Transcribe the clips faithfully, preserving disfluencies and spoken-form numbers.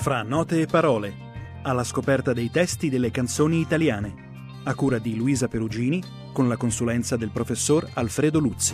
Fra note e parole, alla scoperta dei testi delle canzoni italiane, a cura di Luisa Perugini, con la consulenza del professor Alfredo Luzzi.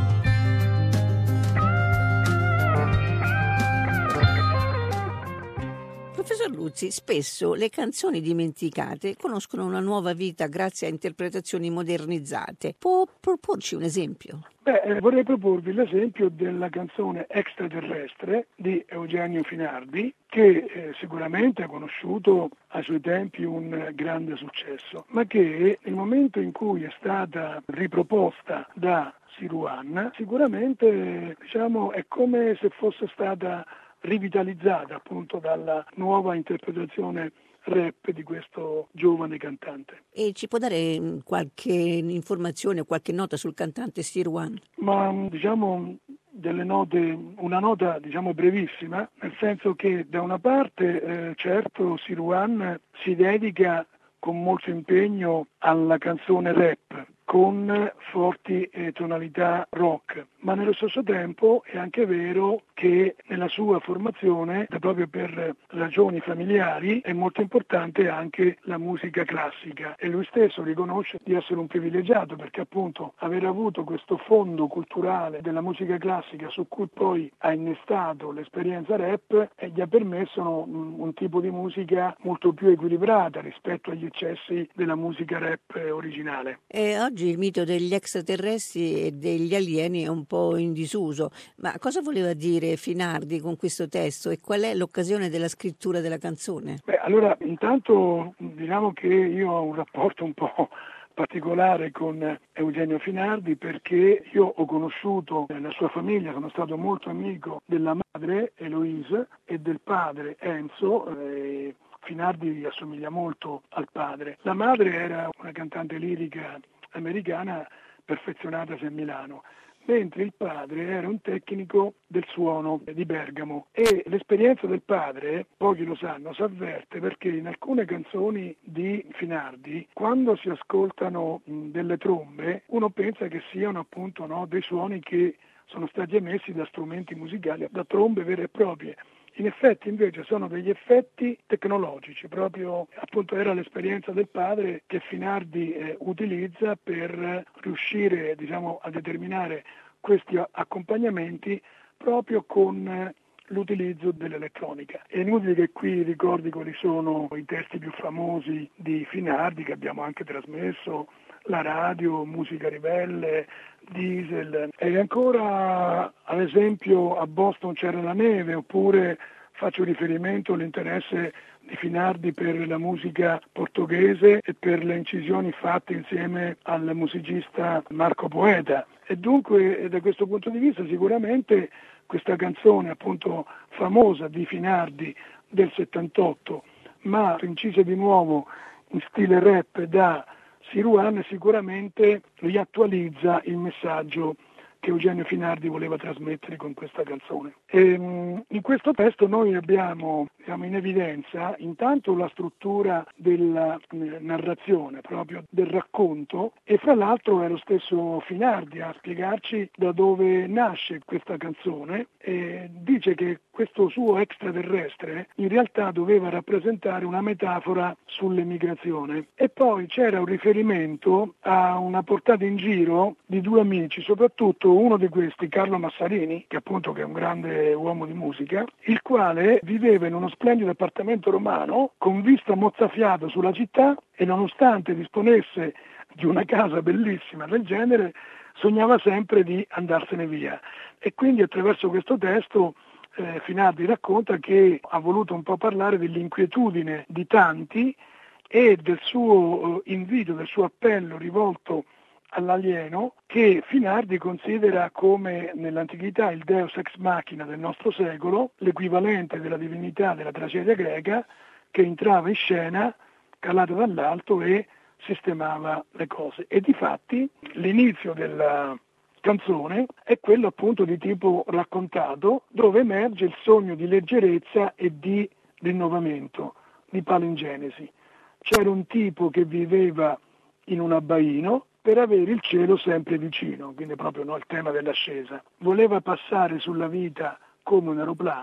Professor Luzzi, spesso le canzoni dimenticate conoscono una nuova vita grazie a interpretazioni modernizzate. Può proporci un esempio? Beh, eh, vorrei proporvi l'esempio della canzone Extraterrestre di Eugenio Finardi, che eh, sicuramente ha conosciuto ai suoi tempi un grande successo, ma che nel momento in cui è stata riproposta da Siruan, sicuramente diciamo, è come se fosse stata rivitalizzata appunto dalla nuova interpretazione rap di questo giovane cantante. E ci può dare qualche informazione, qualche nota sul cantante Siruan? Ma diciamo delle note, una nota diciamo brevissima, nel senso che da una parte eh, certo Siruan si dedica con molto impegno alla canzone rap, con forti eh, tonalità rock, ma nello stesso tempo è anche vero che nella sua formazione, proprio per ragioni familiari, è molto importante anche la musica classica e lui stesso riconosce di essere un privilegiato perché appunto aver avuto questo fondo culturale della musica classica su cui poi ha innestato l'esperienza rap e gli ha permesso un, un tipo di musica molto più equilibrata rispetto agli eccessi della musica rap originale. E oggi il mito degli extraterrestri e degli alieni è un po' in disuso, ma cosa voleva dire Finardi con questo testo e qual è l'occasione della scrittura della canzone? Beh, allora intanto diciamo che io ho un rapporto un po' particolare con Eugenio Finardi perché io ho conosciuto la sua famiglia, sono stato molto amico della madre Eloise e del padre Enzo. Eh, Finardi assomiglia molto al padre. La madre era una cantante lirica americana perfezionatasi a Milano, mentre il padre era un tecnico del suono di Bergamo e l'esperienza del padre, pochi lo sanno, si avverte perché in alcune canzoni di Finardi, quando si ascoltano mh, delle trombe, uno pensa che siano appunto no, dei suoni che sono stati emessi da strumenti musicali, da trombe vere e proprie. In effetti invece sono degli effetti tecnologici, proprio appunto era l'esperienza del padre che Finardi eh, utilizza per riuscire diciamo, a determinare questi accompagnamenti proprio con eh, l'utilizzo dell'elettronica. È inutile che qui ricordi quali sono i testi più famosi di Finardi che abbiamo anche trasmesso, la radio, Musica Ribelle, Diesel e ancora ad esempio a Boston c'era la neve oppure faccio riferimento all'interesse di Finardi per la musica portoghese e per le incisioni fatte insieme al musicista Marco Poeta e dunque da questo punto di vista sicuramente questa canzone appunto famosa di Finardi del settantotto ma incisa di nuovo in stile rap da Siruan sicuramente riattualizza il messaggio che Eugenio Finardi voleva trasmettere con questa canzone. E, in questo testo noi abbiamo diciamo, in evidenza intanto la struttura della eh, narrazione, proprio del racconto, e fra l'altro è lo stesso Finardi a spiegarci da dove nasce questa canzone e dice che questo suo extraterrestre in realtà doveva rappresentare una metafora sull'emigrazione e poi c'era un riferimento a una portata in giro di due amici, soprattutto uno di questi, Carlo Massarini, che appunto che è un grande uomo di musica, il quale viveva in uno splendido appartamento romano con vista mozzafiato sulla città e nonostante disponesse di una casa bellissima del genere, sognava sempre di andarsene via. E quindi attraverso questo testo eh, Finardi racconta che ha voluto un po' parlare dell'inquietudine di tanti e del suo eh, invito, del suo appello rivolto all'alieno che Finardi considera come nell'antichità il deus ex machina del nostro secolo, l'equivalente della divinità della tragedia greca che entrava in scena calato dall'alto e sistemava le cose. E difatti l'inizio della canzone è quello appunto di tipo raccontato dove emerge il sogno di leggerezza e di rinnovamento, di palingenesi. C'era un tipo che viveva in un abbaino per avere il cielo sempre vicino, quindi proprio no, il tema dell'ascesa. Voleva passare sulla vita come un aeroplano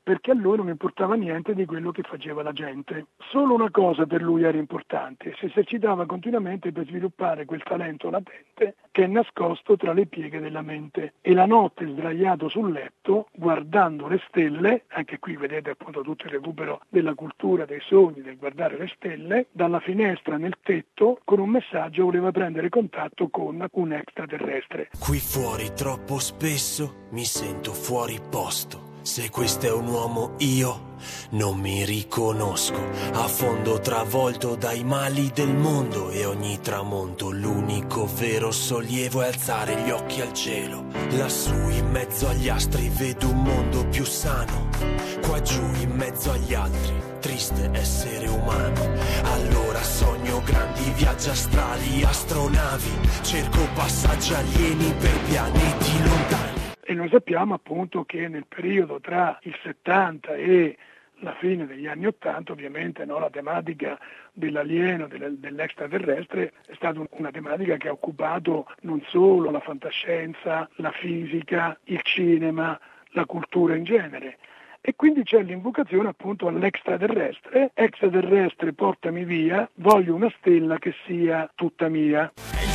perché a lui non importava niente di quello che faceva la gente. Solo una cosa per lui era importante: si esercitava continuamente per sviluppare quel talento latente che è nascosto tra le pieghe della mente. E la notte, sdraiato sul letto, guardando le stelle, anche qui vedete appunto tutto il recupero della cultura, dei sogni, del guardare le stelle, dalla finestra nel tetto, con un messaggio voleva prendere contatto con un extraterrestre. Qui fuori troppo spesso mi sento fuori posto. Se questo è un uomo io non mi riconosco. A fondo travolto dai mali del mondo, e ogni tramonto l'unico vero sollievo è alzare gli occhi al cielo. Lassù in mezzo agli astri vedo un mondo più sano. Qua giù in mezzo agli altri, triste essere umano. Allora sogno grandi viaggi astrali, astronavi, cerco passaggi alieni per pianeti lontani. E noi sappiamo appunto che nel periodo tra il settanta e la fine degli anni ottanta, ovviamente, no, la tematica dell'alieno, dell'extraterrestre è stata una tematica che ha occupato non solo la fantascienza, la fisica, il cinema, la cultura in genere. E quindi c'è l'invocazione appunto all'extraterrestre: extraterrestre portami via, voglio una stella che sia tutta mia.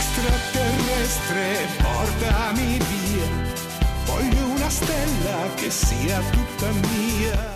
Extraterrestre portami via, voglio una stella che sia tutta mia.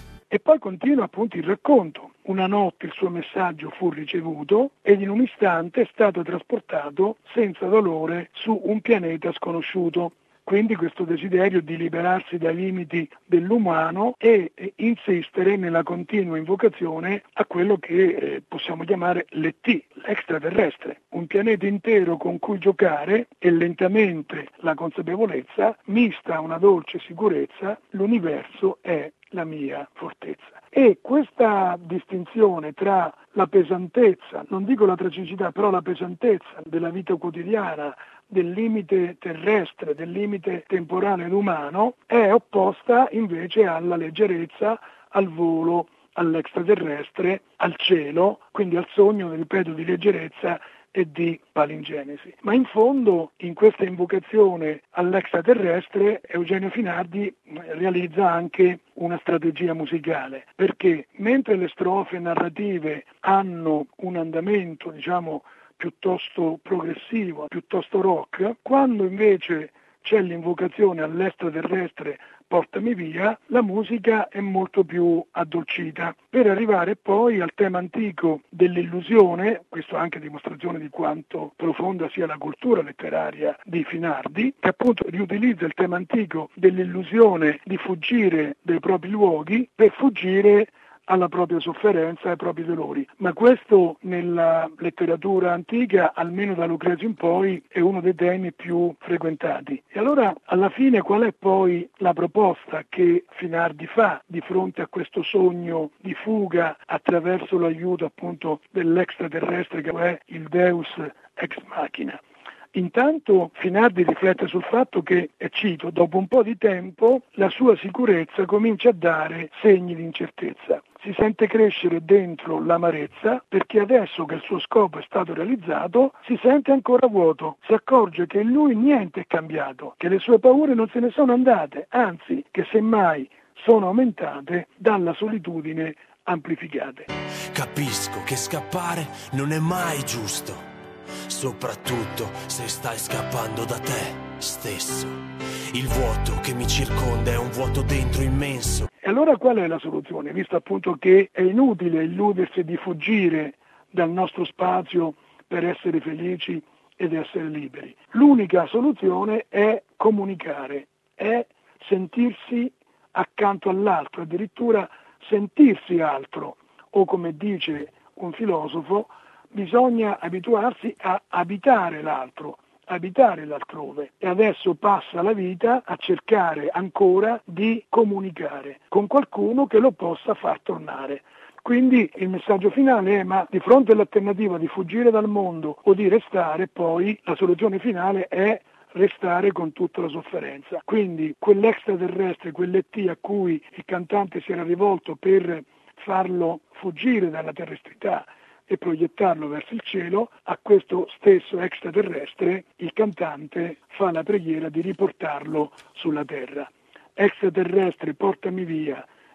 E poi continua appunto il racconto. Una notte il suo messaggio fu ricevuto ed in un istante è stato trasportato senza dolore su un pianeta sconosciuto. Quindi questo desiderio di liberarsi dai limiti dell'umano e insistere nella continua invocazione a quello che eh, possiamo chiamare l'E T, l'extraterrestre, un pianeta intero con cui giocare, e lentamente la consapevolezza, mista a una dolce sicurezza: l'universo è la mia fortezza. E questa distinzione tra la pesantezza, non dico la tragicità, però la pesantezza della vita quotidiana, del limite terrestre, del limite temporale ed umano, è opposta invece alla leggerezza, al volo, all'extraterrestre, al cielo, quindi al sogno, ripeto, di leggerezza e di palingenesi. Ma in fondo, in questa invocazione all'extraterrestre, Eugenio Finardi realizza anche una strategia musicale, perché mentre le strofe narrative hanno un andamento, diciamo, piuttosto progressivo, piuttosto rock, quando invece c'è l'invocazione all'extraterrestre portami via, la musica è molto più addolcita, per arrivare poi al tema antico dell'illusione. Questo è anche a dimostrazione di quanto profonda sia la cultura letteraria di Finardi, che appunto riutilizza il tema antico dell'illusione di fuggire dai propri luoghi per fuggire alla propria sofferenza, ai propri dolori. Ma questo nella letteratura antica, almeno da Lucrezio in poi, è uno dei temi più frequentati. E allora, alla fine, qual è poi la proposta che Finardi fa di fronte a questo sogno di fuga attraverso l'aiuto appunto dell'extraterrestre, che è il Deus ex machina? Intanto Finardi riflette sul fatto che, e cito, dopo un po' di tempo la sua sicurezza comincia a dare segni di incertezza. Si sente crescere dentro l'amarezza perché adesso che il suo scopo è stato realizzato si sente ancora vuoto, si accorge che in lui niente è cambiato, che le sue paure non se ne sono andate, anzi che semmai sono aumentate dalla solitudine amplificate. Capisco che scappare non è mai giusto, soprattutto se stai scappando da te stesso. Il vuoto che mi circonda è un vuoto dentro immenso. E allora qual è la soluzione? Visto appunto che è inutile illudersi di fuggire dal nostro spazio per essere felici ed essere liberi. L'unica soluzione è comunicare, è sentirsi accanto all'altro, addirittura sentirsi altro, o come dice un filosofo, bisogna abituarsi a abitare l'altro, abitare l'altrove, e adesso passa la vita a cercare ancora di comunicare con qualcuno che lo possa far tornare. Quindi il messaggio finale è: ma di fronte all'alternativa di fuggire dal mondo o di restare, poi la soluzione finale è restare con tutta la sofferenza. Quindi quell'extraterrestre, quell'E T a cui il cantante si era rivolto per farlo fuggire dalla terrestrità e proiettarlo verso il cielo, a questo stesso extraterrestre il cantante fa la preghiera di riportarlo sulla terra. Extraterrestre portami via,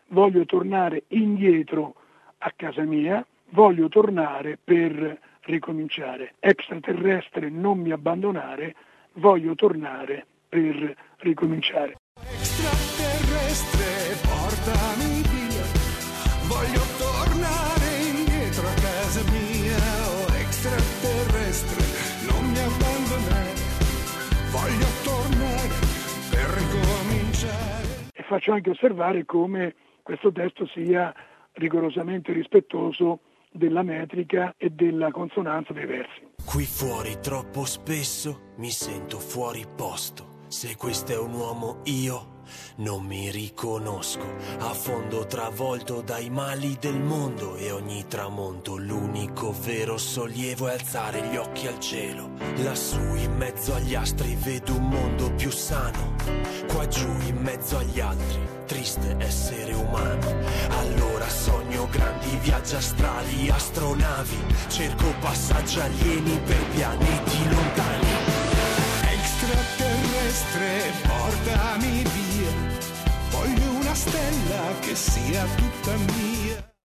voglio tornare indietro a casa mia, voglio tornare per ricominciare. Extraterrestre, non mi abbandonare, voglio tornare per ricominciare. Extraterrestre, portami via, voglio tornare indietro a casa mia. Oh, extraterrestre, non mi abbandonare, voglio tornare per ricominciare. E faccio anche osservare come questo testo sia rigorosamente rispettoso della metrica e della consonanza dei versi. Qui fuori troppo spesso mi sento fuori posto. Se questo è un uomo io non mi riconosco. Affondo travolto dai mali del mondo e ogni tramonto l'unico vero sollievo è alzare gli occhi al cielo. Lassù in mezzo agli astri vedo un mondo più sano. Qua giù in mezzo agli altri triste essere umano. Allora sogno grandi viaggi astrali, astronavi, cerco passaggi alieni per pianeti lontani. Extraterrestre, portami via, voglio una stella che sia tutta mia.